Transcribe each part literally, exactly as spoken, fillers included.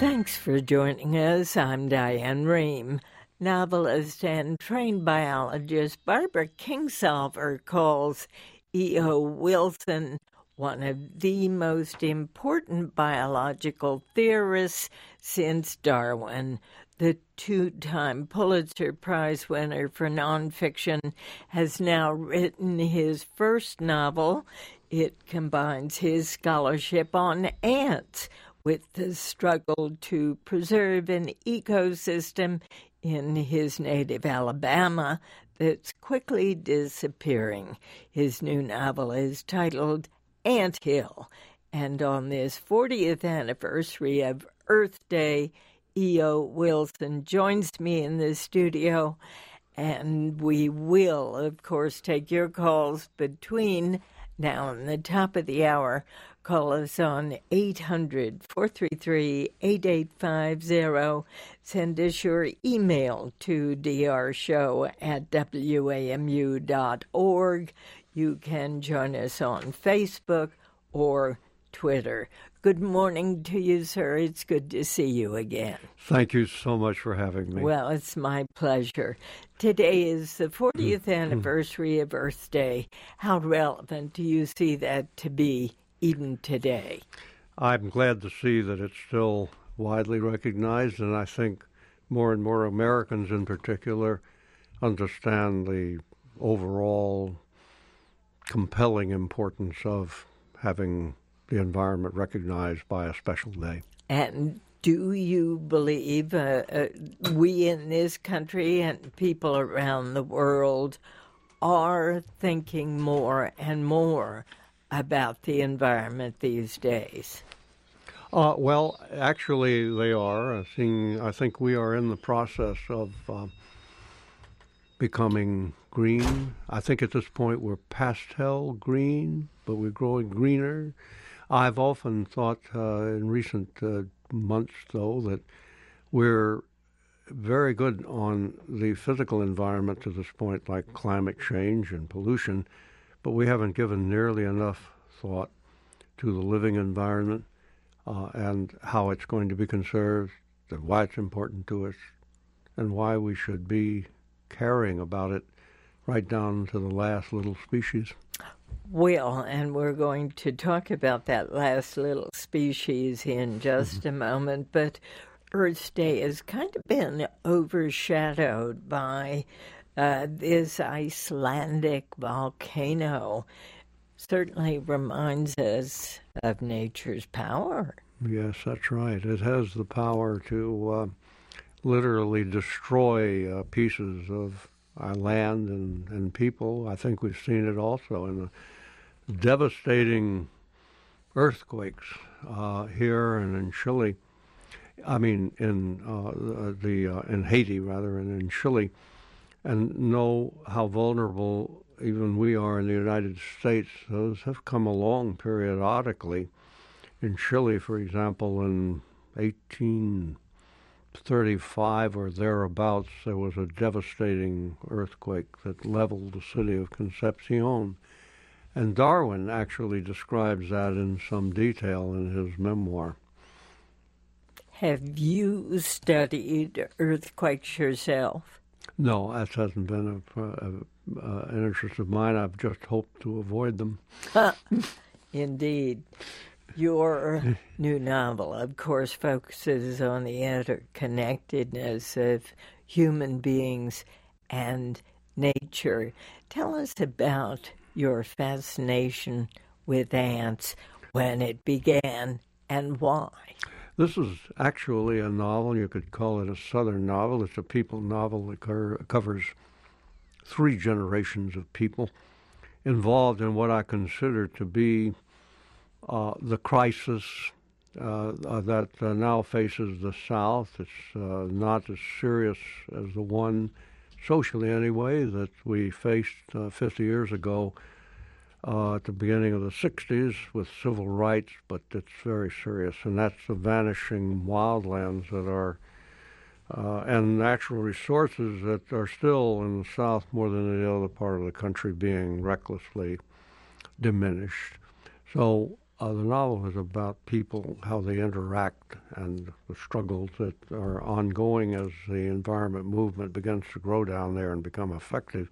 Thanks for joining us. I'm Diane Rehm. Novelist and trained biologist Barbara Kingsolver calls E O. Wilson one of the most important biological theorists since Darwin. The two-time Pulitzer Prize winner for nonfiction has now written his first novel. It combines his scholarship on ants with the struggle to preserve an ecosystem in his native Alabama that's quickly disappearing. His new novel is titled Ant Hill, and on this fortieth anniversary of Earth Day, E O. Wilson joins me in the studio, and we will, of course, take your calls between now and the top of the hour. Call us on eight hundred, four three three, eight eight five zero. Send us your email to drshow at w a m u dot org. You can join us on Facebook or Twitter. Good morning to you, sir. It's good to see you again. Thank you so much for having me. Well, it's my pleasure. Today is the fortieth anniversary of Earth Day. How relevant do you see that to be even today? I'm glad to see that it's still widely recognized, and I think more and more Americans in particular understand the overall compelling importance of having the environment recognized by a special day. And do you believe uh, uh, we in this country and people around the world are thinking more and more about the environment these days? Uh, well, actually, they are. I think, I think we are in the process of uh, becoming green. I think at this point we're pastel green, but we're growing greener. I've often thought uh, in recent uh, months, though, that we're very good on the physical environment to this point, like climate change and pollution, but we haven't given nearly enough thought to the living environment uh, and how it's going to be conserved, and why it's important to us, and why we should be caring about it right down to the last little species. Well, and we're going to talk about that last little species in just mm-hmm. a moment, but Earth Day has kind of been overshadowed by uh, this Icelandic volcano. Certainly reminds us of nature's power. Yes, that's right. It has the power to uh, literally destroy uh, pieces of our land and, and people. I think we've seen it also in the devastating earthquakes uh, here and in Chile. I mean, in uh, the uh, in Haiti rather, and in Chile, and know how vulnerable even we are in the United States. Those have come along periodically. In Chile, for example, in eighteen thirty-five or thereabouts, there was a devastating earthquake that leveled the city of Concepcion. And Darwin actually describes that in some detail in his memoir. Have you studied earthquakes yourself? No, that hasn't been a, a, a, an interest of mine. I've just hoped to avoid them. Indeed. Your new novel, of course, focuses on the interconnectedness of human beings and nature. Tell us about your fascination with ants, when it began, and why. This is actually a novel. You could call it a Southern novel. It's a people novel that co- covers three generations of people involved in what I consider to be uh, the crisis uh, uh, that uh, now faces the South. It's uh, not as serious as the one, socially anyway, that we faced uh, fifty years ago uh, at the beginning of the sixties with civil rights, but it's very serious, and that's the vanishing wildlands that are uh, and natural resources that are still in the South more than any other part of the country being recklessly diminished. So uh, the novel is about people, how they interact, and the struggles that are ongoing as the environment movement begins to grow down there and become effective.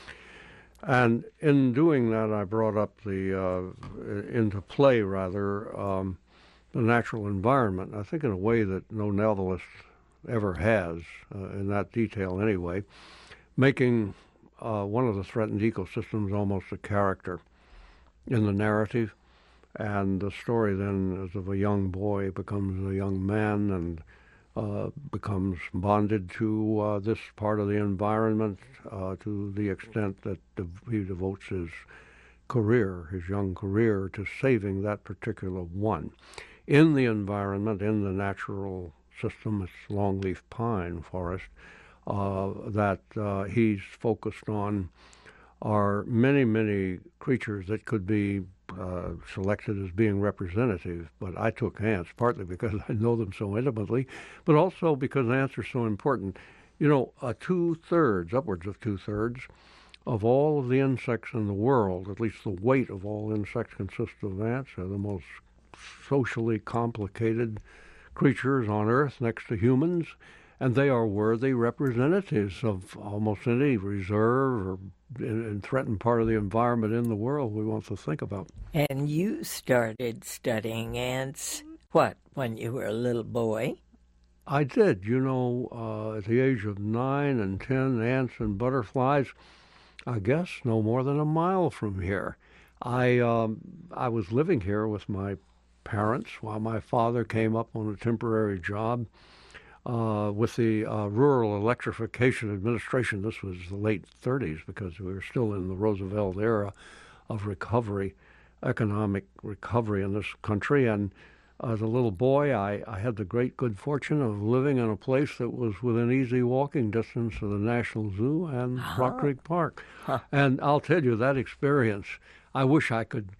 And in doing that, I brought up the uh, into play rather um, the natural environment. I think in a way that no novelist ever has, uh, in that detail anyway, making uh, one of the threatened ecosystems almost a character in the narrative. And the story then is of a young boy becomes a young man and uh, becomes bonded to uh, this part of the environment uh, to the extent that he devotes his career, his young career, to saving that particular one. In the environment, in the natural system, it's longleaf pine forest, uh, that uh, he's focused on are many, many creatures that could be uh, selected as being representative. But I took ants, partly because I know them so intimately, but also because ants are so important. You know, uh, two-thirds, upwards of two-thirds, of all of the insects in the world, at least the weight of all insects consists of ants. They're the most socially complicated creatures on Earth next to humans, and they are worthy representatives of almost any reserve or and threatened part of the environment in the world we want to think about. And you started studying ants, what, when you were a little boy? I did. You know, uh, at the age of nine and ten, ants and butterflies, I guess no more than a mile from here. I um, I was living here with my parents while my father came up on a temporary job Uh, with the uh, Rural Electrification Administration. This was the late thirties because we were still in the Roosevelt era of recovery, economic recovery in this country. And as a little boy, I, I had the great good fortune of living in a place that was within easy walking distance of the National Zoo and uh-huh. Rock Creek Park. Huh. And I'll tell you, that experience, I wish I could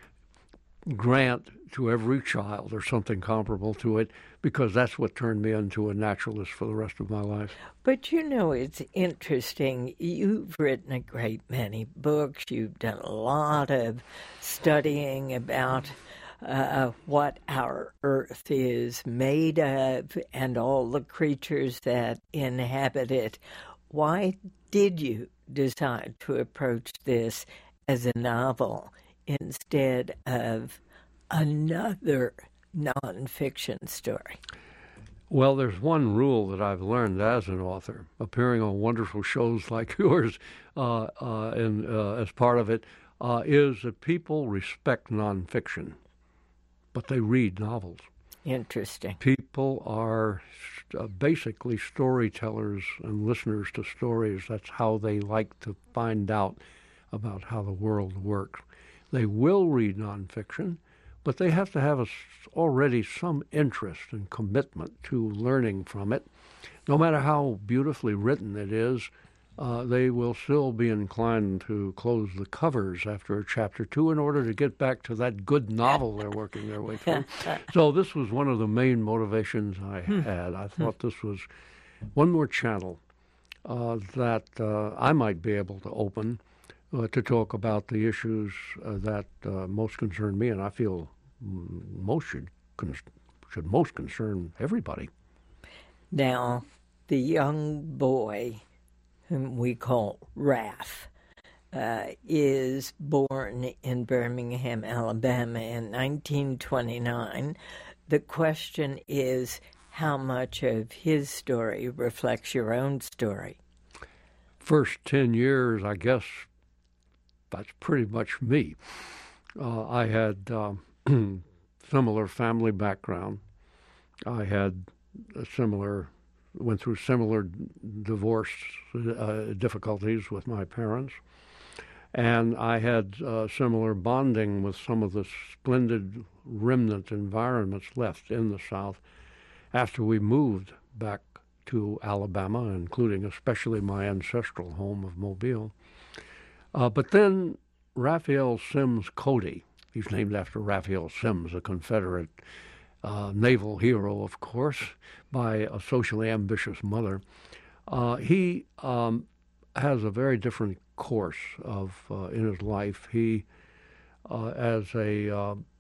grant to every child or something comparable to it, because that's what turned me into a naturalist for the rest of my life. But you know, it's interesting. You've written a great many books. You've done a lot of studying about uh, what our Earth is made of and all the creatures that inhabit it. Why did you decide to approach this as a novel instead of another nonfiction story? Well, there's one rule that I've learned as an author, appearing on wonderful shows like yours, uh, uh, and uh, as part of it, uh, is that people respect nonfiction, but they read novels. Interesting. People are uh, basically storytellers and listeners to stories. That's how they like to find out about how the world works. They will read nonfiction, but they have to have a, already some interest and commitment to learning from it. No matter how beautifully written it is, uh, they will still be inclined to close the covers after a chapter two in order to get back to that good novel they're working their way through. So this was one of the main motivations I had. I thought this was one more channel uh, that uh, I might be able to open Uh, to talk about the issues uh, that uh, most concern me, and I feel most should con- should most concern everybody. Now, the young boy, whom we call Raph, uh, is born in Birmingham, Alabama in nineteen twenty-nine. The question is, how much of his story reflects your own story? First ten years, I guess, that's pretty much me. Uh, I had uh, similar family background. I had a similar, went through similar divorce uh, difficulties with my parents. And I had uh, similar bonding with some of the splendid remnant environments left in the South after we moved back to Alabama, including especially my ancestral home of Mobile. Uh, but then Raphael Sims Cody, he's named after Raphael Sims, a Confederate uh, naval hero, of course, by a socially ambitious mother. Uh, he um, has a very different course of uh, in his life. He, uh, as a uh,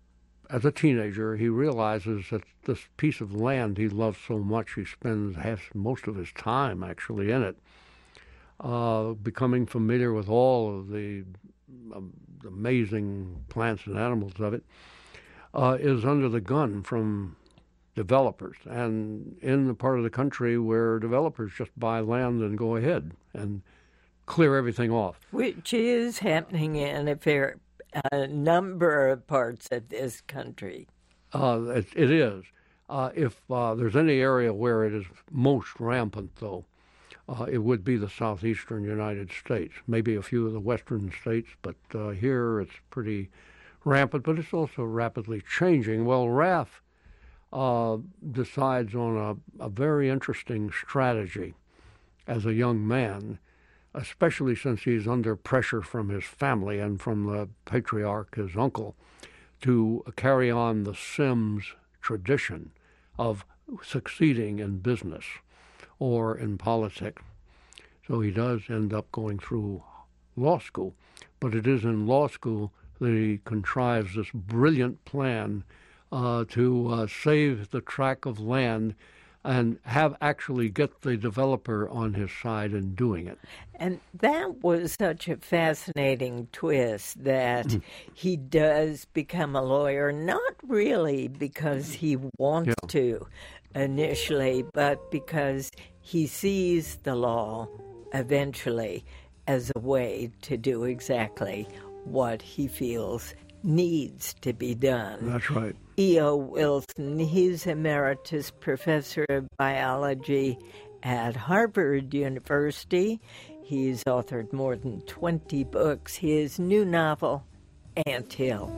as a teenager, he realizes that this piece of land he loves so much, he spends half, most of his time actually in it, uh, becoming familiar with all of the um, amazing plants and animals of it, uh, is under the gun from developers, and in the part of the country where developers just buy land and go ahead and clear everything off. Which is happening in a fair a number of parts of this country. Uh, it, it is. Uh, if uh, there's any area where it is most rampant, though, uh, it would be the southeastern United States, maybe a few of the western states, but uh, here it's pretty rampant, but it's also rapidly changing. Well, Raff uh, decides on a, a very interesting strategy as a young man, especially since he's under pressure from his family and from the patriarch, his uncle, to carry on the Sims tradition of succeeding in business or in politics. So he does end up going through law school, but it is in law school that he contrives this brilliant plan uh, to uh, save the tract of land and have actually get the developer on his side in doing it. And that was such a fascinating twist that he does become a lawyer, not really because he wants yeah. to initially, but because he sees the law eventually as a way to do exactly what he feels needs to be done. That's right. E O. Wilson, he's emeritus professor of biology at Harvard University. He's authored more than twenty books. His new novel, Ant Hill.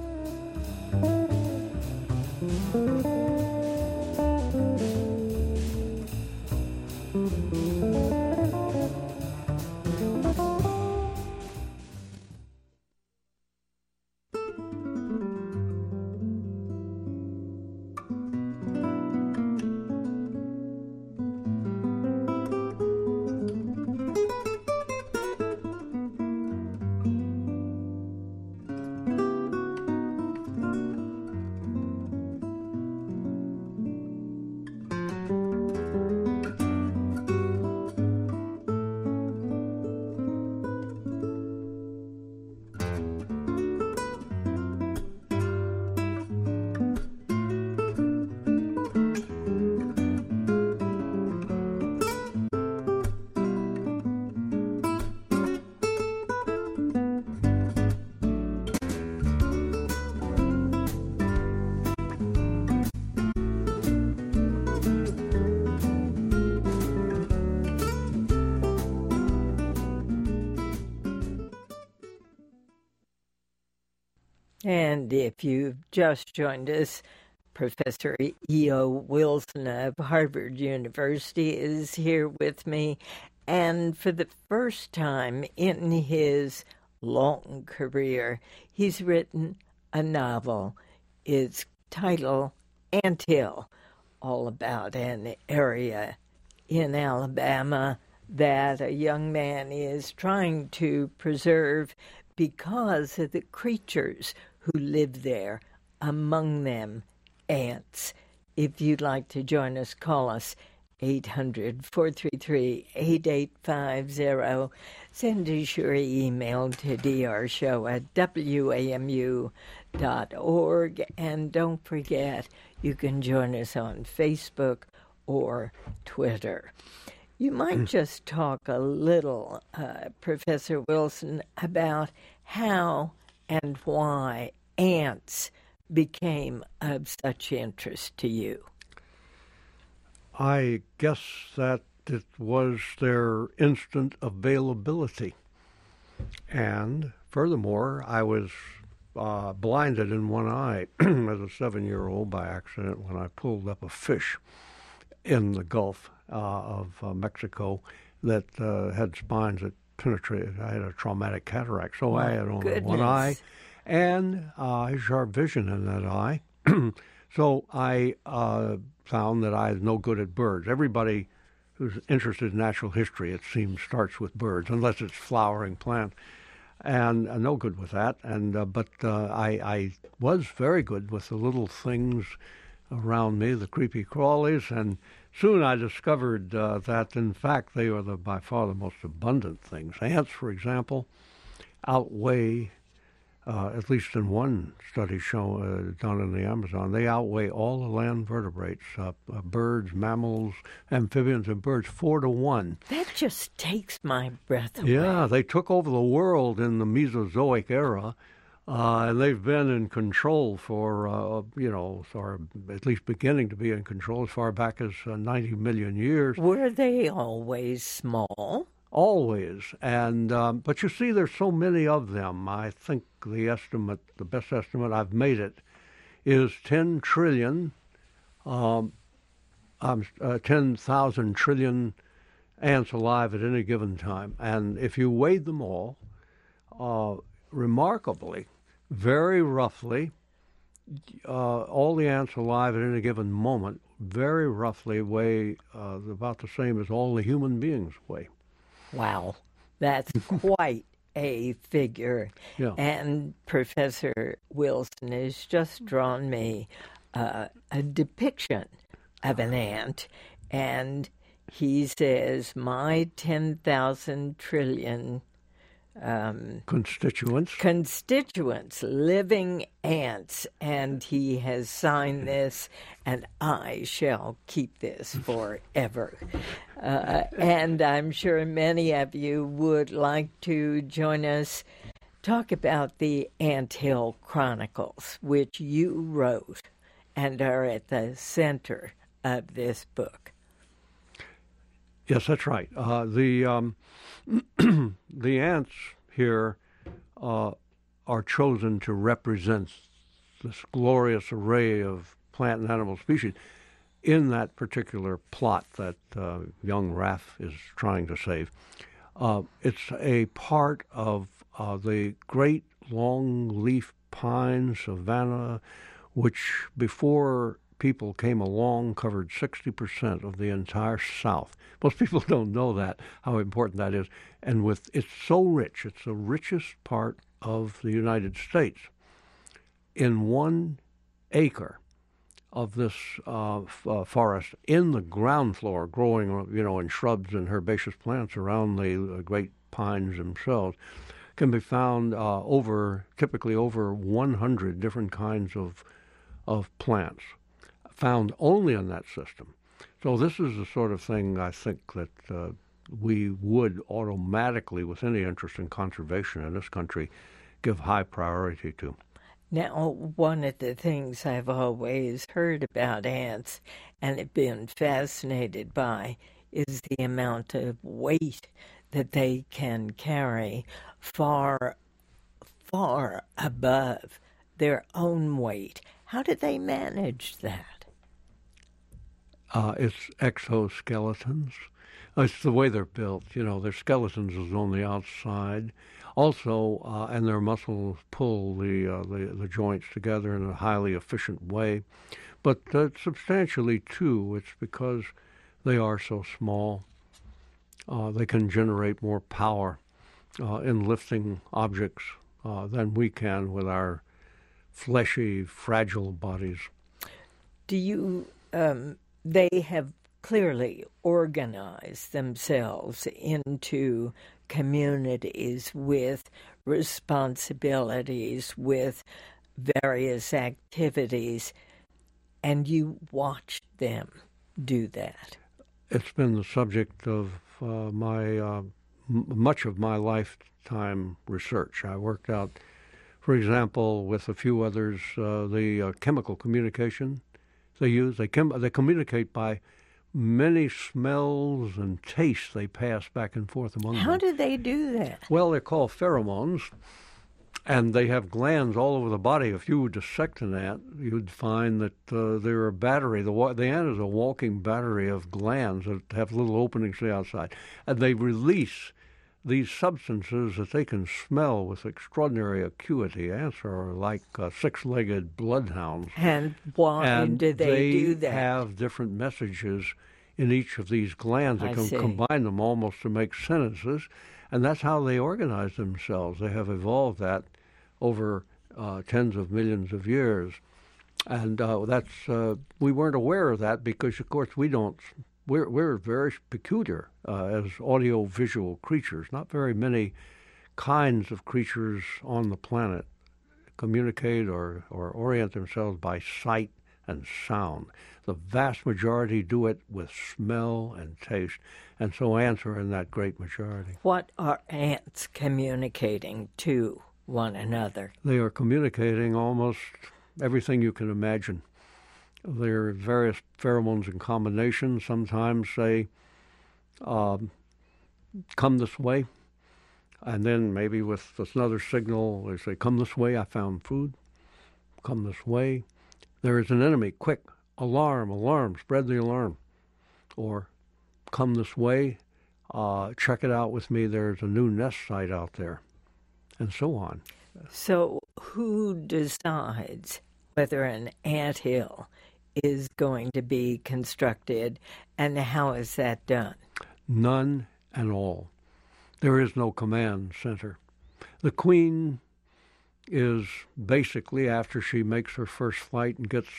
And if you've just joined us, Professor E O. Wilson of Harvard University is here with me. And for the first time in his long career, he's written a novel. Its title, Ant Hill, all about an area in Alabama that a young man is trying to preserve because of the creatures who live there, among them ants. If you'd like to join us, call us eight hundred, four three three, eight eight five zero. Send us your email to d r show at w a m u dot org. And don't forget, you can join us on Facebook or Twitter. You might just talk a little, uh, Professor Wilson, about how and why ants became of such interest to you. I guess that it was their instant availability. And furthermore, I was uh, blinded in one eye as a seven-year-old by accident when I pulled up a fish in the Gulf uh, of uh, Mexico that uh, had spines that penetrated. I had a traumatic cataract, so oh, I had only goodness. one eye and uh, sharp vision in that eye. So I uh, found that I was no good at birds. Everybody who's interested in natural history, it seems, starts with birds, unless it's flowering plants. and uh, no good with that. And uh, but uh, I, I was very good with the little things around me, the creepy crawlies, and soon I discovered uh, that, in fact, they are the, by far the most abundant things. Ants, for example, outweigh, uh, at least in one study show, uh, done in the Amazon, they outweigh all the land vertebrates, uh, uh, birds, mammals, amphibians, and birds, four to one. That just takes my breath away. Yeah, they took over the world in the Mesozoic era. Uh, and they've been in control for, uh, you know, or at least beginning to be in control as far back as uh, ninety million years. Were they always small? Always. And um, but you see, there's so many of them. I think the estimate, the best estimate I've made it, is ten trillion, um, um, uh, ten thousand trillion ants alive at any given time. And if you weighed them all, uh, remarkably, very roughly, uh, all the ants alive at any given moment very roughly weigh uh, about the same as all the human beings weigh. Wow, that's quite a figure. Yeah. And Professor Wilson has just drawn me uh, a depiction of an ant, and he says, my ten thousand trillion Um, constituents. Constituents, living ants, and he has signed this, and I shall keep this forever. Uh, and I'm sure many of you would like to join us, talk about the Ant Hill Chronicles, which you wrote and are at the center of this book. Yes, that's right. Uh, the um, the ants here uh, are chosen to represent this glorious array of plant and animal species in that particular plot that uh, young Raff is trying to save. Uh, it's a part of uh, the great long-leaf pine savanna, which before people came along covered sixty percent of the entire South. Most people don't know that, how important that is. And with it's so rich, it's the richest part of the United States. In one acre of this uh, f- uh, forest, in the ground floor, growing, you know, in shrubs and herbaceous plants around the uh, great pines themselves, can be found uh, over, typically over one hundred different kinds of of plants, found only in that system. So this is the sort of thing I think that uh, we would automatically, with any interest in conservation in this country, give high priority to. Now, one of the things I've always heard about ants and have been fascinated by is the amount of weight that they can carry, far, far above their own weight. How do they manage that? Uh, it's exoskeletons. It's the way they're built. You know, their skeletons is on the outside. Also, uh, and their muscles pull the, uh, the the joints together in a highly efficient way. But uh, substantially, too, it's because they are so small. Uh, they can generate more power uh, in lifting objects uh, than we can with our fleshy, fragile bodies. Do you... Um, they have clearly organized themselves into communities with responsibilities, with various activities, and you watched them do that. It's been the subject of uh, my uh, m- much of my lifetime research. I worked out, for example, with a few others, uh, the uh, chemical communication they use. They com- they communicate by many smells and tastes they pass back and forth among them. How do they do that? Well, they're called pheromones, and they have glands all over the body. If you would dissect an ant, you'd find that uh, they're a battery. The, wa- the ant is a walking battery of glands that have little openings to the outside. And they release these substances that they can smell with extraordinary acuity. Ants are like uh, six-legged bloodhounds. And why and do they, they do that? They have different messages in each of these glands that I can see. combine them almost to make sentences. And that's how they organize themselves. They have evolved that over uh, tens of millions of years. And uh, that's uh, we weren't aware of that because, of course, we don't. We're we're very peculiar uh, as audio-visual creatures. Not very many kinds of creatures on the planet communicate or, or orient themselves by sight and sound. The vast majority do it with smell and taste, and so ants are in that great majority. What are ants communicating to one another? They are communicating almost everything you can imagine. There are various pheromones and combinations. Sometimes say, um, come this way. And then maybe with another signal, they say, come this way, I found food. Come this way. There is an enemy, quick, alarm, alarm, spread the alarm. Or come this way, uh, check it out with me, there's a new nest site out there, and so on. So who decides whether an anthill is going to be constructed, and how is that done? None and all. There is no command center. The queen is basically, after she makes her first flight and gets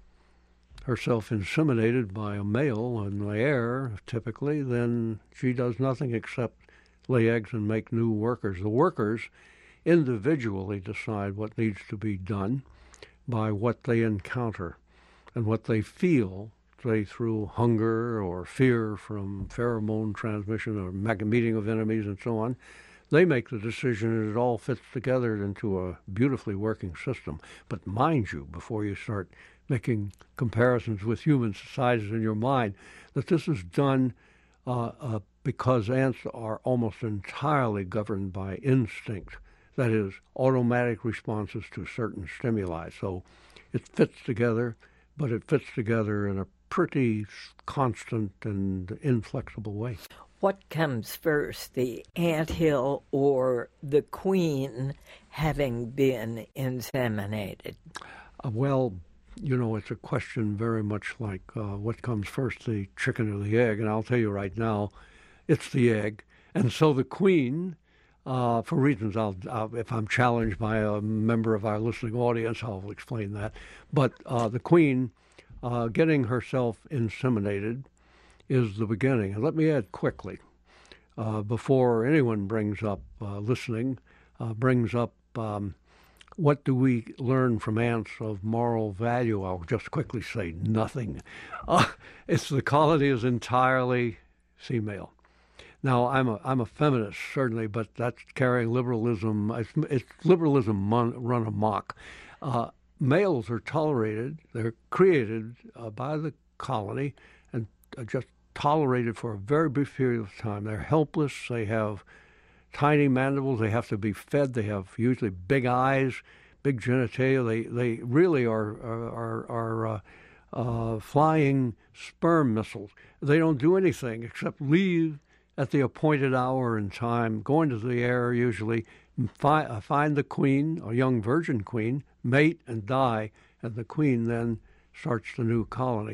herself inseminated by a male in the air, typically, then she does nothing except lay eggs and make new workers. The workers individually decide what needs to be done by what they encounter and what they feel, say through hunger or fear from pheromone transmission or meeting of enemies and so on. They make the decision, and it all fits together into a beautifully working system. But mind you, before you start making comparisons with human societies in your mind, that this is done uh, uh, because ants are almost entirely governed by instinct. That is, automatic responses to certain stimuli. So it fits together, but it fits together in a pretty constant and inflexible way. What comes first, the anthill or the queen having been inseminated? Uh, well, you know, it's a question very much like uh, what comes first, the chicken or the egg? And I'll tell you right now, it's the egg. And so the queen, uh, for reasons I'll, I'll, if I'm challenged by a member of our listening audience, I'll explain that. But uh, the queen uh, getting herself inseminated is the beginning. And let me add quickly, uh, before anyone brings up uh, listening, uh, brings up um, what do we learn from ants of moral value, I'll just quickly say nothing. Uh, it's the colony is entirely female. Now, I'm a I'm a feminist, certainly, but that's carrying liberalism. It's, it's liberalism mon, run amok. Uh, males are tolerated. They're created uh, by the colony and uh, just tolerated for a very brief period of time. They're helpless. They have tiny mandibles. They have to be fed. They have usually big eyes, big genitalia. They they really are are are uh, uh, flying sperm missiles. They don't do anything except leave at the appointed hour and time, go into the air usually, fi- uh, find the queen, a young virgin queen, mate and die, and the queen then starts the new colony.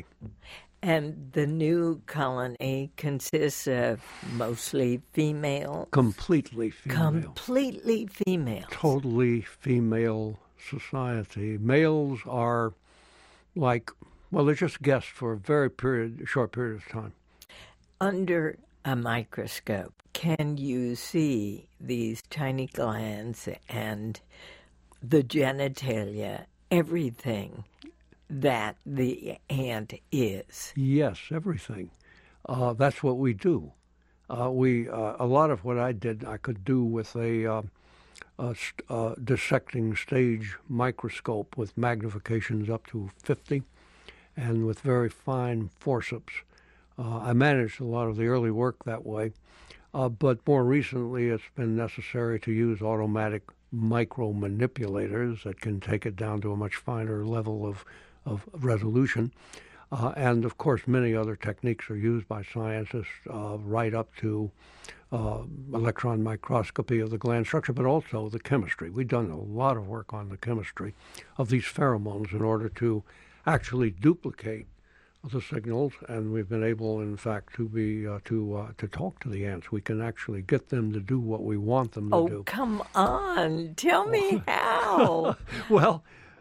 And the new colony consists of mostly female? Completely female. Completely female. Totally female society. Males are like, well, they're just guests for a very period, short period of time. Under a microscope, can you see these tiny glands and the genitalia, everything that the ant is? Yes, everything. Uh, that's what we do. Uh, we uh, a lot of what I did, I could do with a, uh, a st- uh, dissecting stage microscope with magnifications up to fifty, and with very fine forceps. Uh, I managed a lot of the early work that way, uh, but more recently it's been necessary to use automatic micro manipulators that can take it down to a much finer level of, of resolution. Uh, and of course, many other techniques are used by scientists, uh, right up to uh, electron microscopy of the gland structure, but also the chemistry. We've done a lot of work on the chemistry of these pheromones in order to actually duplicate the signals, and we've been able, in fact, to be uh, to uh, to talk to the ants. We can actually get them to do what we want them to oh, do. Oh, come on. Tell me how. Well,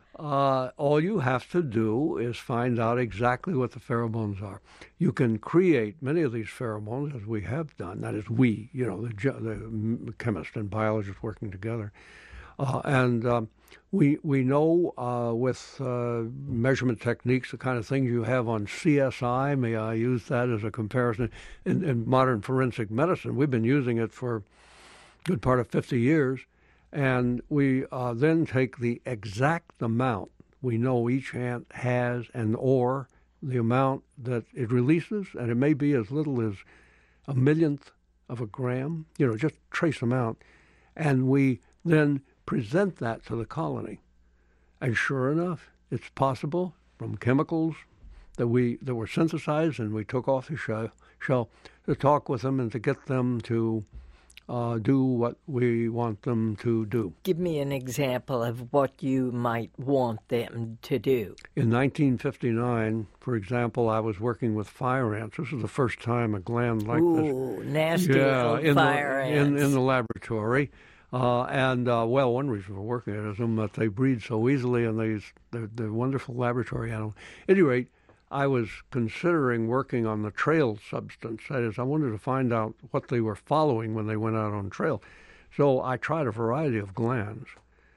uh, all you have to do is find out exactly what the pheromones are. You can create many of these pheromones, as we have done. That is, we, you know, the, the chemist and biologist working together. Uh, and um, we we know uh, with uh, measurement techniques, the kind of things you have on C S I, may I use that as a comparison, in, in modern forensic medicine. We've been using it for a good part of fifty years. And we uh, then take the exact amount we know each ant has, and or the amount that it releases, and it may be as little as a millionth of a gram, you know, just trace amount, and we then present that to the colony. And sure enough, it's possible from chemicals that we that were synthesized and we took off the shell, shell to talk with them and to get them to Uh, do what we want them to do. Give me an example of what you might want them to do. In nineteen fifty-nine, for example, I was working with fire ants. This is the first time a gland like Ooh, this. Ooh, nasty yeah, old in fire the, ants. In, in the laboratory. Uh, and, uh, well, one reason for working it is them that they breed so easily, and these, they're, they're wonderful laboratory animals. At any rate, I was considering working on the trail substance. That is, I wanted to find out what they were following when they went out on trail. So I tried a variety of glands,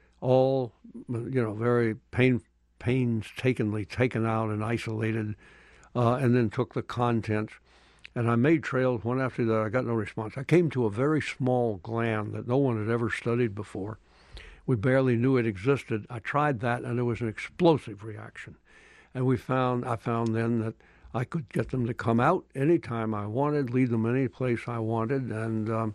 all, you know, very pain, painstakingly taken out and isolated, uh, and then took the contents. And I made trails one after the other. I got no response. I came to a very small gland that no one had ever studied before. We barely knew it existed. I tried that, and there was an explosive reaction. And we found, I found then that I could get them to come out anytime I wanted, lead them any place I wanted, and um,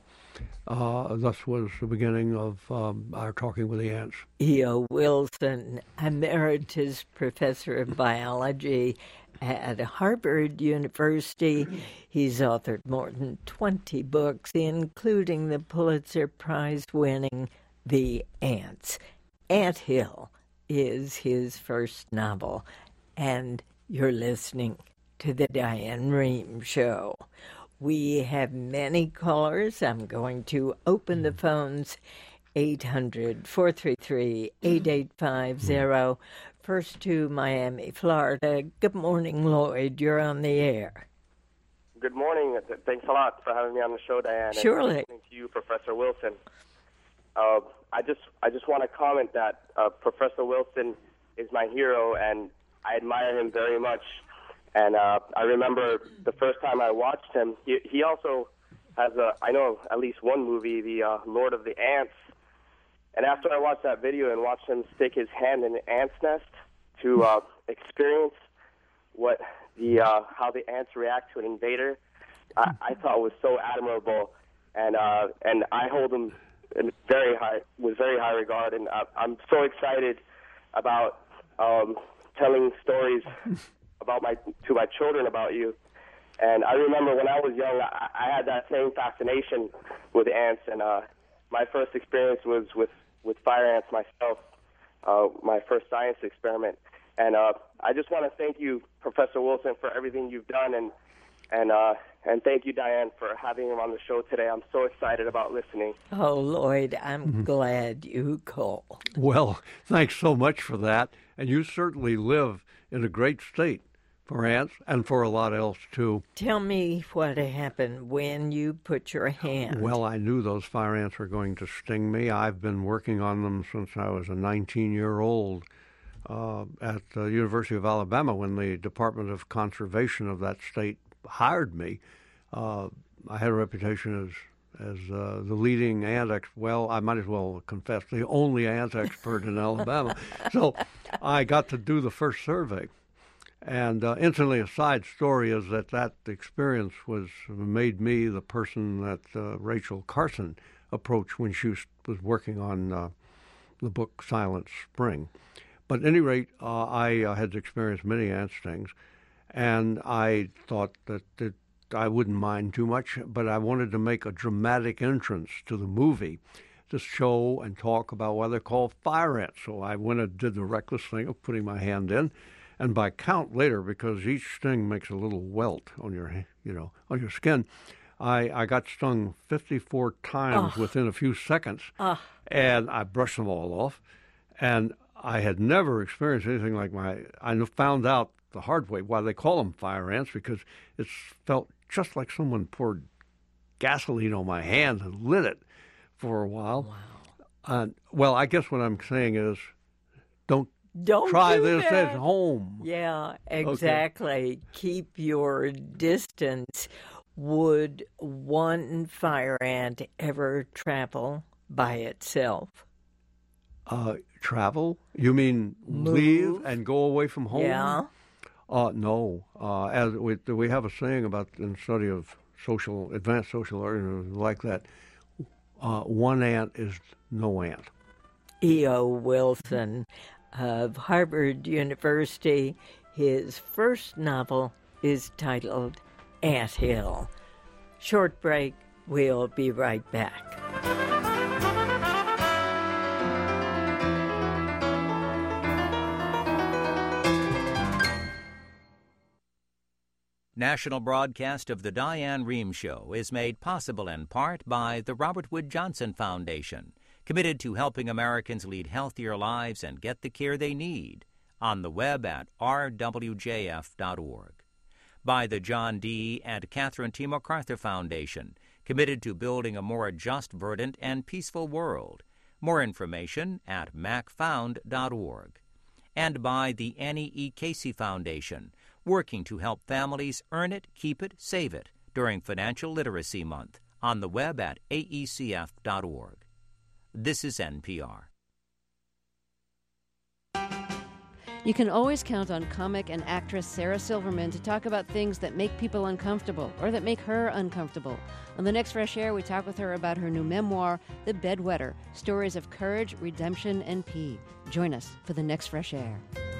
uh, thus was the beginning of um, our talking with the ants. E O. Wilson, Emeritus Professor of Biology at Harvard University. He's authored more than twenty books, including the Pulitzer Prize-winning The Ants. Anthill is his first novel. And you're listening to the Diane Rehm Show. We have many callers. I'm going to open the phones, eight hundred, four three three, eight eight five zero. First to Miami, Florida. Good morning, Lloyd. You're on the air. Good morning. Thanks a lot for having me on the show, Diane. Surely. And to you, Professor Wilson. Uh, I just I just want to comment that uh, Professor Wilson is my hero, and I admire him very much. And uh, I remember the first time I watched him, he, he also has, a, I know at least one movie, the uh, Lord of the Ants. And after I watched that video and watched him stick his hand in the ant's nest to uh, experience what the uh, how the ants react to an invader, I, I thought was so admirable. And uh, and I hold him in very high, with very high regard. And I, I'm so excited about um, telling stories about my to my children about you. And I remember when I was young, I, I had that same fascination with ants. And uh, my first experience was with, with fire ants myself, uh, my first science experiment. And uh, I just want to thank you, Professor Wilson, for everything you've done. And and uh, and thank you, Diane, for having him on the show today. I'm so excited about listening. Oh, Lloyd, I'm Mm-hmm. glad you called. Well, thanks so much for that. And you certainly live in a great state for ants and for a lot else, too. Tell me what happened when you put your hand. Well, I knew those fire ants were going to sting me. I've been working on them since I was a nineteen-year-old uh, at the University of Alabama when the Department of Conservation of that state hired me. Uh, I had a reputation as as uh, the leading ant expert. Well, I might as well confess, the only ant expert in Alabama. So I got to do the first survey. And uh, incidentally, a side story is that that experience was made me the person that uh, Rachel Carson approached when she was, was working on uh, the book Silent Spring. But at any rate, uh, I uh, had experienced many ant stings, and I thought that it I wouldn't mind too much, but I wanted to make a dramatic entrance to the movie to show and talk about why they're called fire ants. So I went and did the reckless thing of putting my hand in and by count later, because each sting makes a little welt on your, you know, on your skin, I, I got stung fifty-four times Oh. within a few seconds, Oh. and I brushed them all off. And I had never experienced anything like my. I found out the hard way why they call them fire ants, because it felt just like someone poured gasoline on my hand and lit it for a while. Wow. Uh, well, I guess what I'm saying is, don't Don't try do this that. at home. Yeah, exactly. Keep your distance. Would one fire ant ever travel by itself? Uh, travel? You mean Move. leave and go away from home? Yeah. Uh, no. Uh, as we, we have a saying about in the study of social, advanced social organisms like that, uh, one ant is no ant. E O. Wilson of Harvard University. His first novel is titled Anthill. Short break. We'll be right back. National broadcast of the Diane Rehm Show is made possible in part by the Robert Wood Johnson Foundation, committed to helping Americans lead healthier lives and get the care they need, on the web at r w j f dot org. By the John D. and Catherine T. MacArthur Foundation, committed to building a more just, verdant, and peaceful world. More information at mac found dot org. And by the Annie E. Casey Foundation, working to help families earn it, keep it, save it during Financial Literacy Month, on the web at a e c f dot org. This is N P R. You can always count on comic and actress Sarah Silverman to talk about things that make people uncomfortable or that make her uncomfortable. On the next Fresh Air, we talk with her about her new memoir, The Bedwetter, Stories of Courage, Redemption, and Pee. Join us for the next Fresh Air.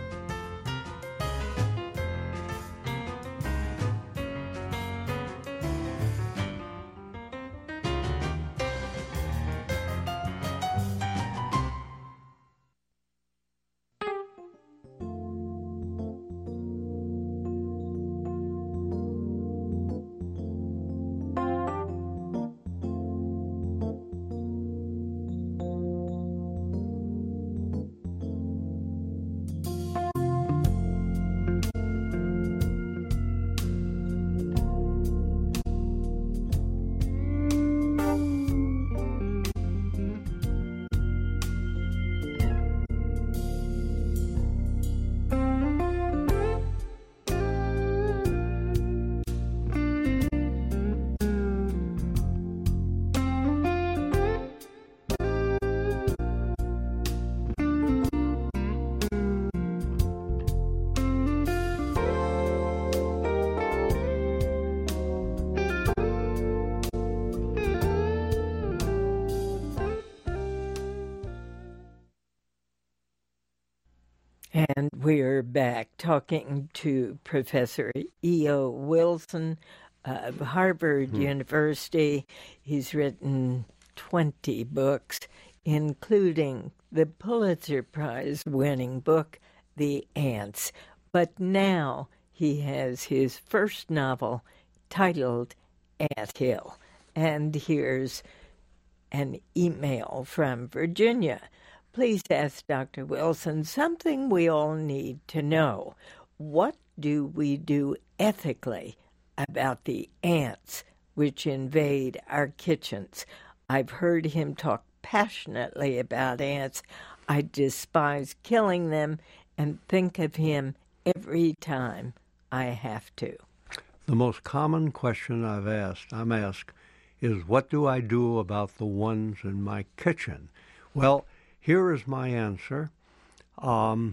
And we're back talking to Professor E O. Wilson of Harvard hmm. University. He's written twenty books, including the Pulitzer Prize-winning book, The Ants. But now he has his first novel titled Anthill. And here's an email from Virginia. Please ask Doctor Wilson something we all need to know. What do we do ethically about the ants which invade our kitchens? I've heard him talk passionately about ants. I despise killing them and think of him every time I have to. The most common question I've asked, I'm asked, is what do I do about the ones in my kitchen? Well, here is my answer. Um,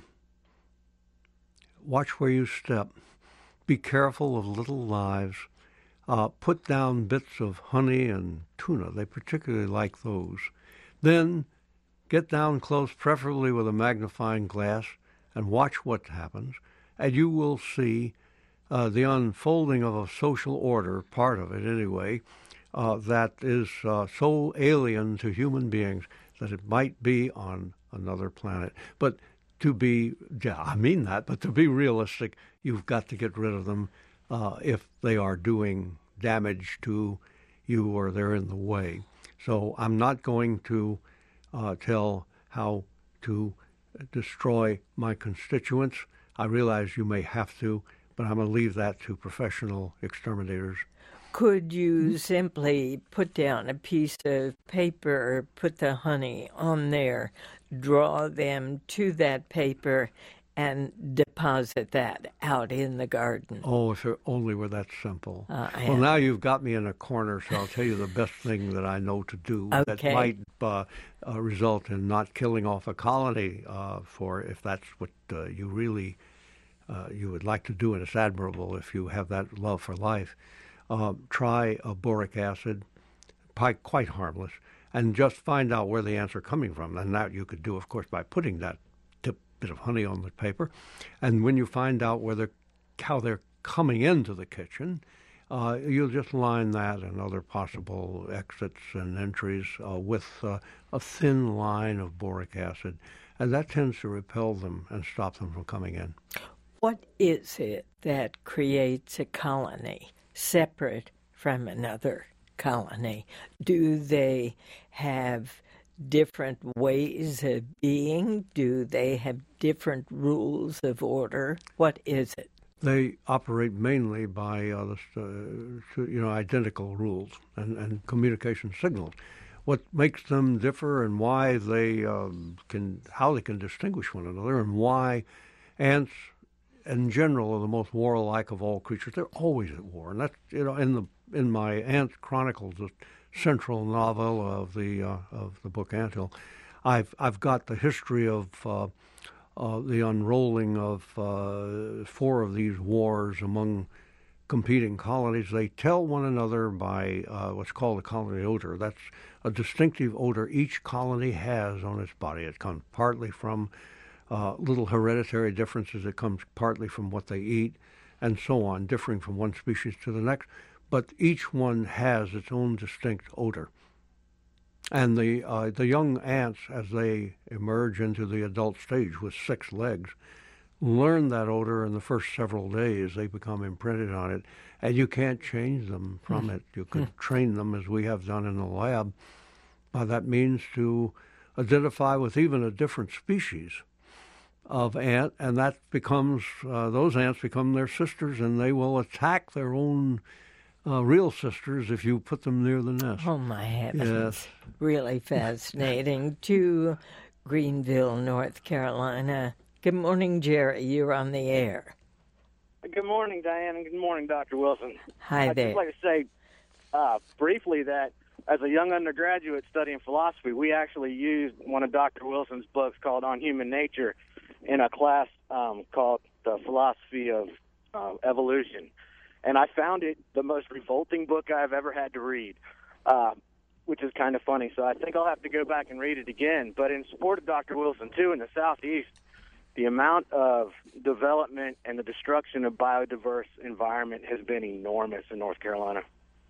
watch where you step. Be careful of little lives. Uh, put down bits of honey and tuna. They particularly like those. Then get down close, preferably with a magnifying glass, and watch what happens. And you will see uh, the unfolding of a social order, part of it anyway, uh, that is uh, so alien to human beings that it might be on another planet. But to be, yeah, I mean that, but to be realistic, you've got to get rid of them uh, if they are doing damage to you or they're in the way. So I'm not going to uh, tell how to destroy my constituents. I realize you may have to, but I'm going to leave that to professional exterminators. Could you simply put down a piece of paper, put the honey on there, draw them to that paper, and deposit that out in the garden? Oh, if it only were that simple. Uh, well, now you've got me in a corner, so I'll tell you the best thing that I know to do okay. that might uh, uh, result in not killing off a colony uh, for if that's what uh, you really uh, you would like to do, and it's admirable if you have that love for life. Uh, try a boric acid, quite harmless, and just find out where the ants are coming from. And that you could do, of course, by putting that tip bit of honey on the paper. And when you find out where they're, how they're coming into the kitchen, uh, you'll just line that and other possible exits and entries uh, with uh, a thin line of boric acid. And that tends to repel them and stop them from coming in. What is it that creates a colony separate from another colony? Do they have different ways of being? Do they have different rules of order? What is it? They operate mainly by uh, the, uh, you know, identical rules and, and communication signals. What makes them differ and why they um, can, how they can distinguish one another, and why ants in general are the most warlike of all creatures. They're always at war, and that's, you know, in the in my Ant Chronicles, the central novel of the uh, of the book Anthill, I've I've got the history of uh, uh, the unrolling of uh, four of these wars among competing colonies. They tell one another by uh, what's called a colony odor. That's a distinctive odor each colony has on its body. It comes partly from Uh, little hereditary differences. It comes partly from what they eat and so on, differing from one species to the next. But each one has its own distinct odor. And the uh, the young ants, as they emerge into the adult stage with six legs, learn that odor in the first several days. They become imprinted on it, and you can't change them from it. You can train them, as we have done in the lab, by that means to identify with even a different species of ant, and that becomes, uh, those ants become their sisters, and they will attack their own uh, real sisters if you put them near the nest. Oh, my heavens. Yes. Really fascinating. To Greenville, North Carolina. Good morning, Jerry. You're on the air. Good morning, Diane, and good morning, Doctor Wilson. Hi I'd there. just like to say uh, briefly that as a young undergraduate studying philosophy, we actually used one of Doctor Wilson's books called On Human Nature in a class um, called The Philosophy of uh, Evolution. And I found it the most revolting book I've ever had to read, uh, which is kind of funny. So I think I'll have to go back and read it again. But in support of Doctor Wilson, too, in the Southeast, the amount of development and the destruction of biodiverse environment has been enormous in North Carolina.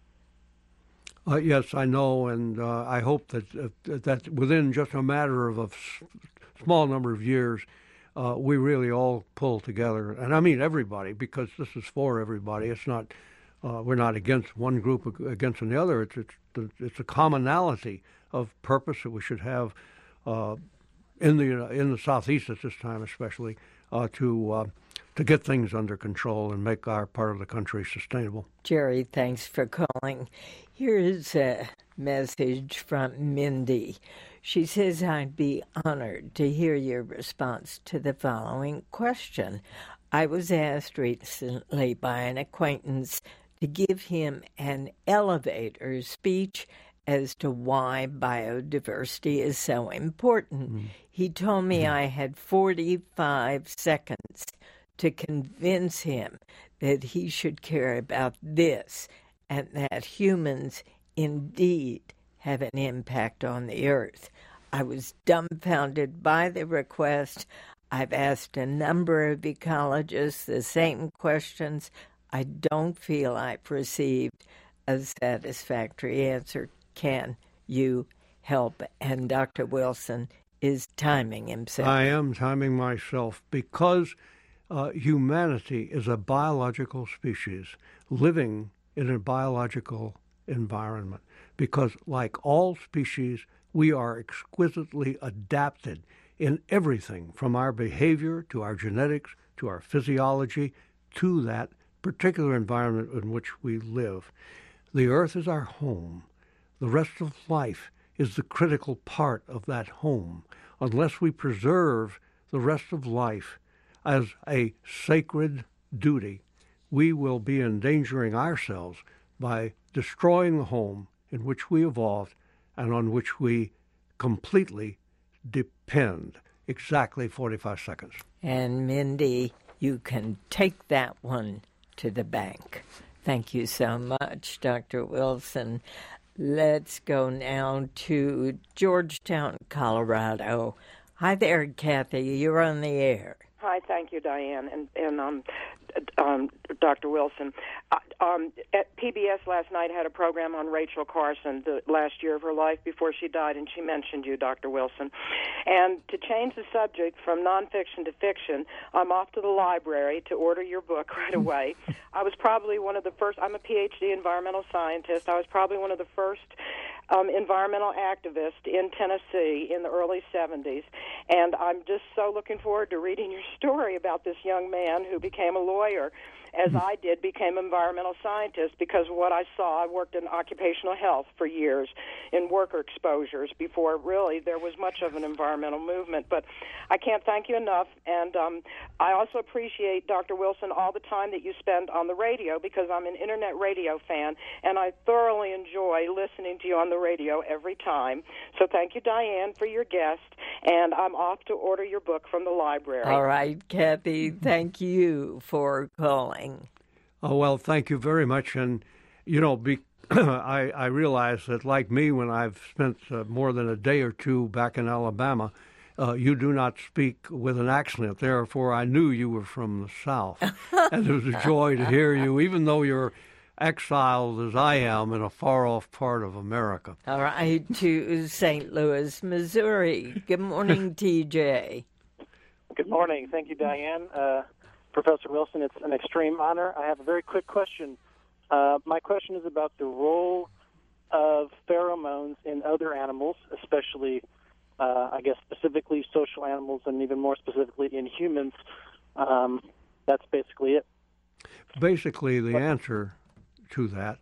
Uh, yes, I know, and uh, I hope that uh, that within just a matter of a s- small number of years, uh, we really all pull together, and I mean everybody, because this is for everybody. It's not uh, we're not against one group against another. It's it's it's a commonality of purpose that we should have uh, in the in the Southeast at this time, especially uh, to. Uh, to get things under control and make our part of the country sustainable. Jerry, thanks for calling. Here's a message from Mindy. She says, I'd be honored to hear your response to the following question. I was asked recently by an acquaintance to give him an elevator speech as to why biodiversity is so important. Mm. He told me mm. I had forty-five seconds to convince him that he should care about this and that humans indeed have an impact on the earth. I was dumbfounded by the request. I've asked a number of ecologists the same questions. I don't feel I've received a satisfactory answer. Can you help? And Doctor Wilson, is timing himself. I am timing myself because uh, humanity is a biological species living in a biological environment. Because like all species, we are exquisitely adapted in everything from our behavior to our genetics to our physiology to that particular environment in which we live. The earth is our home. The rest of life is the critical part of that home. Unless we preserve the rest of life as a sacred duty, we will be endangering ourselves by destroying the home in which we evolved and on which we completely depend. Exactly forty-five seconds. And Mindy, you can take that one to the bank. Thank you so much, Doctor Wilson. Let's go now to Georgetown, Colorado. Hi there, Kathy. You're on the air. Hi, thank you, Diane, and and um, um, Doctor Wilson. Uh, um, at P B S last night had a program on Rachel Carson, the last year of her life before she died, and she mentioned you, Doctor Wilson. And to change the subject from nonfiction to fiction, I'm off to the library to order your book right away. I was probably one of the first. I'm a P H D environmental scientist. I was probably one of the first Um, environmental activist in Tennessee in the early seventies, and I'm just so looking forward to reading your story about this young man who became a lawyer, as I did, became an environmental scientist, because what I saw, I worked in occupational health for years in worker exposures before really there was much of an environmental movement. But I can't thank you enough, and um, I also appreciate, Doctor Wilson, all the time that you spend on the radio, because I'm an internet radio fan, and I thoroughly enjoy listening to you on the radio every time. So thank you, Diane, for your guest, and I'm off to order your book from the library. All right, Kathy, thank you for calling. Oh, well, thank you very much. And, you know, be, I, I realize that, like me, when I've spent uh, more than a day or two back in Alabama, uh, you do not speak with an accent. Therefore, I knew you were from the South. And it was a joy to hear you, even though you're exiled, as I am, in a far-off part of America. All right, to Saint Louis, Missouri. Good morning, T J. Good morning. Thank you, Diane. Uh, Professor Wilson, it's an extreme honor. I have a very quick question. Uh, my question is about the role of pheromones in other animals, especially, uh, I guess, specifically social animals, and even more specifically in humans. Um, that's basically it. Basically, the answer to that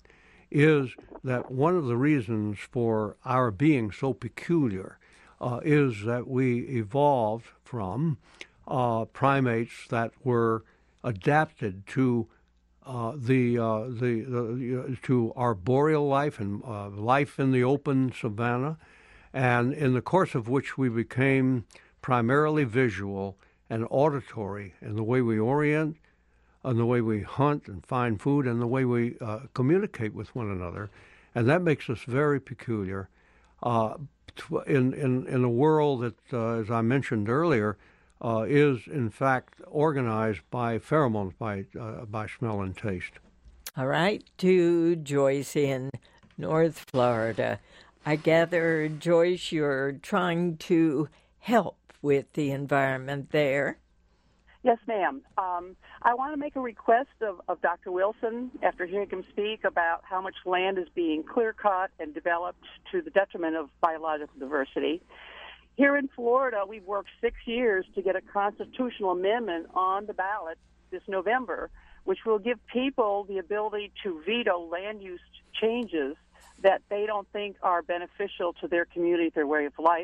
is that one of the reasons for our being so peculiar uh, is that we evolved from uh, primates that were adapted to uh, the, uh, the the to arboreal life and uh, life in the open savanna, and in the course of which we became primarily visual and auditory in the way we orient, and the way we hunt and find food, and the way we uh, communicate with one another. And that makes us very peculiar uh, in, in, in a world that, uh, as I mentioned earlier, uh, is in fact organized by pheromones, by, uh, by smell and taste. All right, to Joyce in North Florida. I gather, Joyce, you're trying to help with the environment there. Yes, ma'am. Um, I want to make a request of, of Doctor Wilson, after hearing him speak, about how much land is being clear-cut and developed to the detriment of biological diversity. Here in Florida, we've worked six years to get a constitutional amendment on the ballot this November, which will give people the ability to veto land use changes that they don't think are beneficial to their community, their way of life.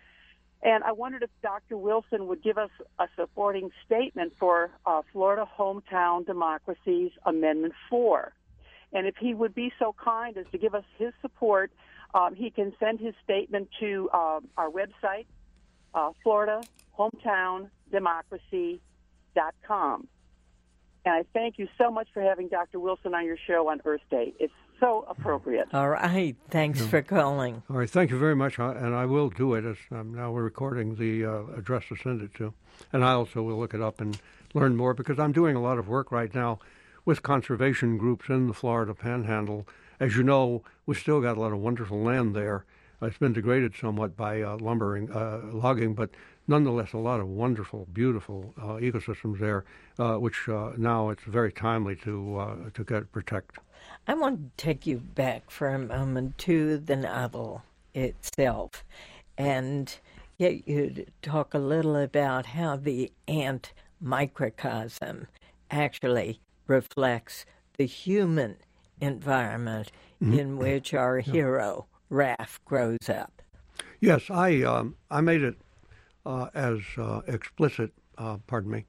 And I wondered if Doctor Wilson would give us a supporting statement for uh, Florida Hometown Democracy's Amendment four. And if he would be so kind as to give us his support, um, he can send his statement to uh, our website, uh, florida hometown democracy dot com. And I thank you so much for having Doctor Wilson on your show on Earth Day. It's so appropriate. All right. Thanks yeah. for calling. All right. Thank you very much. And I will do it. As um, now we're recording the uh, address to send it to. And I also will look it up and learn more, because I'm doing a lot of work right now with conservation groups in the Florida Panhandle. As you know, we've still got a lot of wonderful land there It's been degraded somewhat by uh, lumbering, uh, logging, but nonetheless a lot of wonderful, beautiful uh, ecosystems there, uh, which uh, now it's very timely to uh, to get protect. I want to take you back for a moment to the novel itself, and get you to talk a little about how the ant microcosm actually reflects the human environment mm-hmm. in which our yeah. hero, Raph, grows up. Yes, I um, I made it uh, as uh, explicit, uh, pardon me,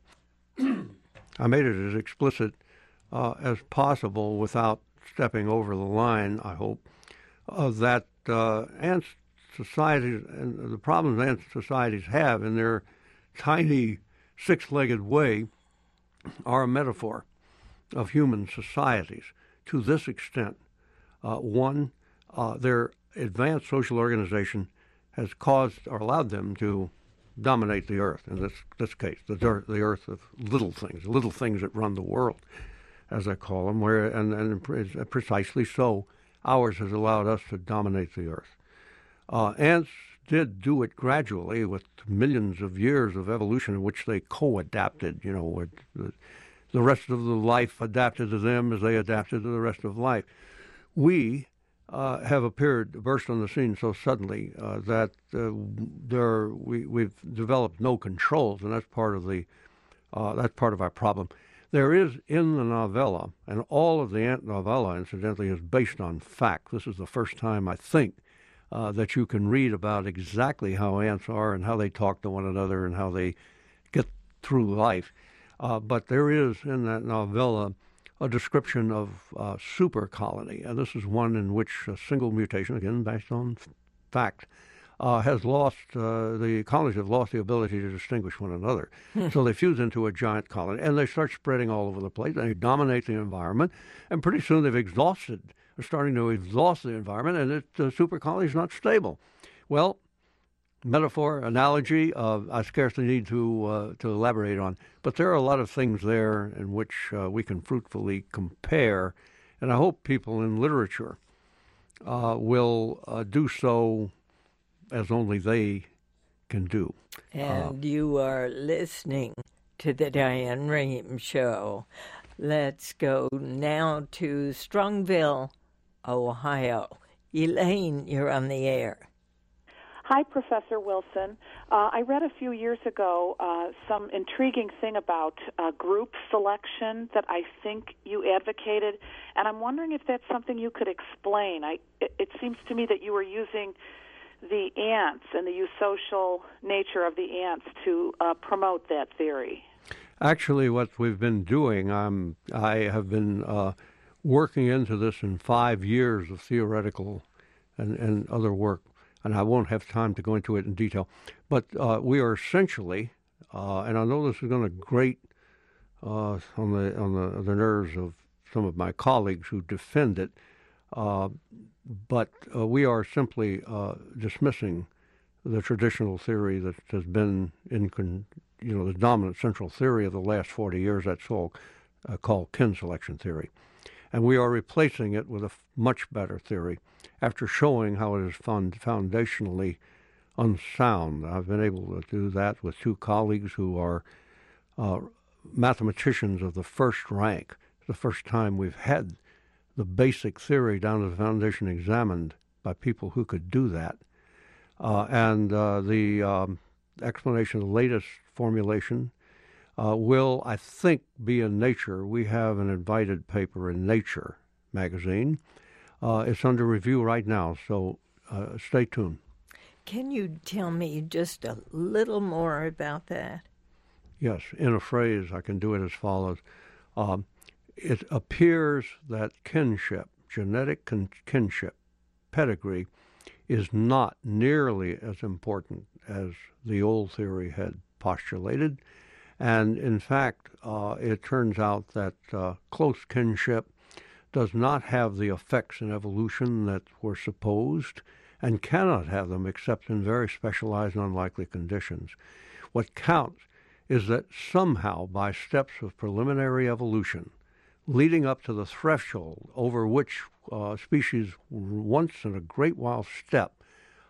I made it as explicit uh, as possible without stepping over the line, I hope, uh, that uh, ant societies and the problems ant societies have in their tiny six-legged way are a metaphor of human societies to this extent. Uh, one, uh, their advanced social organization has caused or allowed them to dominate the earth, in this this case, the, the earth of little things, little things that run the world, as I call them, where and, and precisely so, ours has allowed us to dominate the earth. Uh, ants did do it gradually with millions of years of evolution in which they co-adapted, you know, with the, the rest of the life adapted to them as they adapted to the rest of life. We uh, have appeared, burst on the scene so suddenly uh, that uh, there we, we've developed no controls, and that's part of the uh, that's part of our problem. There is in the novella, and all of the ant novella, incidentally, is based on fact. This is the first time, I think, uh, that you can read about exactly how ants are and how they talk to one another and how they get through life. Uh, but there is in that novella a description of uh, super colony, and this is one in which a single mutation, again based on fact, uh, has lost, uh, the colonies have lost the ability to distinguish one another. Hmm. So they fuse into a giant colony, and they start spreading all over the place, and they dominate the environment, and pretty soon they've exhausted, they're starting to exhaust the environment, and the uh, super colony is not stable. Well, metaphor, analogy, uh, I scarcely need to uh, to elaborate on, but there are a lot of things there in which uh, we can fruitfully compare, and I hope people in literature uh, will uh, do so as only they can do. And uh, you are listening to the Diane Rehm Show. Let's go now to Strongville, Ohio. Elaine, you're on the air. Hi, Professor Wilson. Uh, I read a few years ago uh, some intriguing thing about uh, group selection that I think you advocated, and I'm wondering if that's something you could explain. I, it, it seems to me that you were using the ants and the eusocial nature of the ants to uh, promote that theory. Actually, what we've been doing, I'm, I have been uh, working into this in five years of theoretical and, and other work, and I won't have time to go into it in detail. But uh, we are essentially, uh, and I know this is going to grate uh, on the on the, the nerves of some of my colleagues who defend it, uh, but uh, we are simply uh, dismissing the traditional theory that has been in, con- you know, the dominant central theory of the last forty years. That's all uh, called kin selection theory, and we are replacing it with a f- much better theory. After showing how it is fund- foundationally unsound, I've been able to do that with two colleagues who are uh, mathematicians of the first rank. It's the first time we've had the basic theory down to the foundation examined by people who could do that. Uh, and uh, the um, explanation, the latest formulation, uh, will, I think, be in Nature. We have an invited paper in Nature magazine. Uh, it's under review right now, so uh, stay tuned. Can you tell me just a little more about that? Yes, in a phrase, I can do it as follows. Um, it appears that kinship, genetic kin- kinship, pedigree, is not nearly as important as the old theory had postulated. And in fact, uh, it turns out that uh, close kinship does not have the effects in evolution that were supposed and cannot have them except in very specialized and unlikely conditions. What counts is that somehow by steps of preliminary evolution leading up to the threshold over which uh, species once in a great while step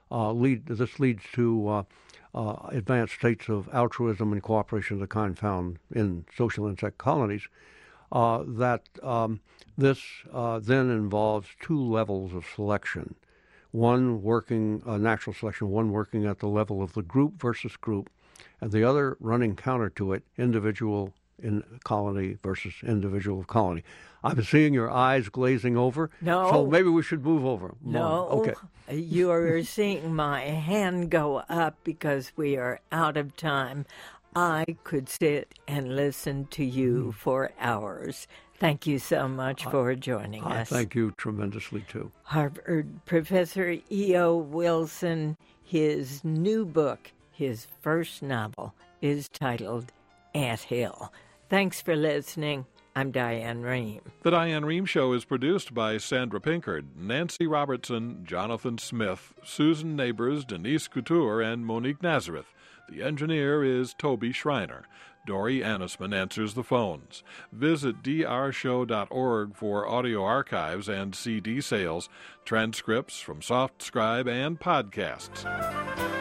uh, lead. This leads to uh, uh, advanced states of altruism and cooperation of the kind found in social insect colonies. Uh, that um, this uh, then involves two levels of selection. One working, uh, natural selection, one working at the level of the group versus group, and the other running counter to it, individual in colony versus individual of colony. I'm seeing your eyes glazing over. No. So maybe we should move over. No. Okay. You are seeing my hand go up because we are out of time. I could sit and listen to you for hours. Thank you so much for joining I us. Thank you tremendously, too. Harvard Professor E O. Wilson, his new book, his first novel, is titled Anthill. Thanks for listening. I'm Diane Rehm. The Diane Rehm Show is produced by Sandra Pinkard, Nancy Robertson, Jonathan Smith, Susan Neighbors, Denise Couture, and Monique Nazareth. The engineer is Toby Schreiner. Dory Annisman answers the phones. Visit d r show dot org for audio archives and C D sales, transcripts from SoftScribe, and podcasts.